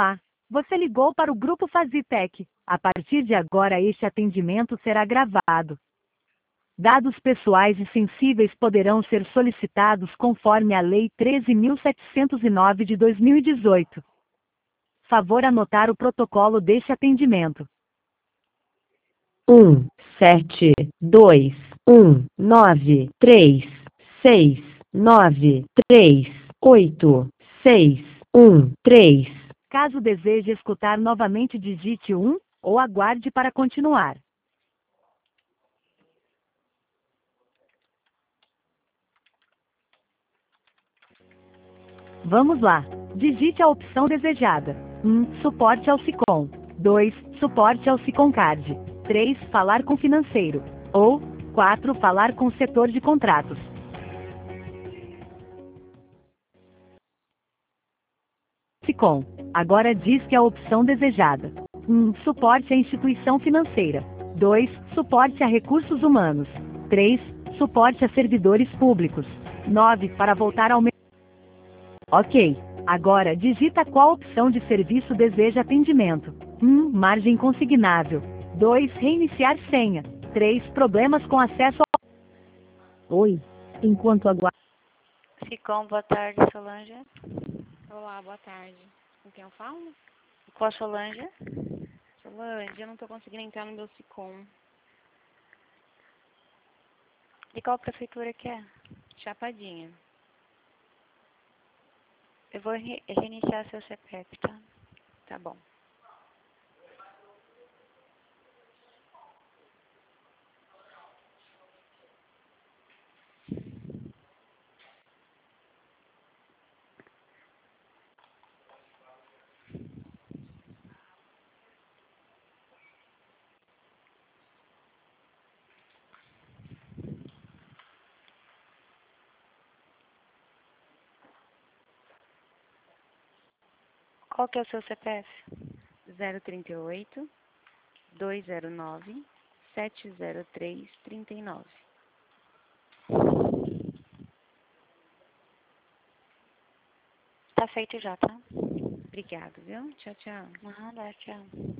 Olá, você ligou para o Grupo Fazitec. A partir de agora este atendimento será gravado. Dados pessoais e sensíveis poderão ser solicitados conforme a Lei 13.709 de 2018. Favor anotar o protocolo deste atendimento. 1721939386113. Caso deseje escutar novamente, digite 1 ou aguarde para continuar. Vamos lá. Digite a opção desejada. 1. Suporte ao Sicom. 2. Suporte ao Siconcard. 3. Falar com financeiro. Ou 4. Falar com o setor de contratos. Sicom. Agora diz que a opção desejada. 1. Suporte à instituição financeira. 2. Suporte a recursos humanos. 3. Suporte a servidores públicos. 9. Para voltar ao... Ok. Agora digita qual opção de serviço deseja atendimento. 1. Margem consignável. 2. Reiniciar senha. 3. Problemas com acesso ao... Oi. Enquanto aguarda... Sicom, boa tarde, Solange. Olá, boa tarde. Com quem eu falo? Com a Solange. Solange, eu não estou conseguindo entrar no meu Sicom. De qual prefeitura que é? Chapadinha. Eu vou reiniciar seu CPF, tá? Tá bom. Qual que é o seu CPF? 038 209 703 39. Tá feito já, tá? Obrigado, viu? Tchau, tchau. Nada, tchau.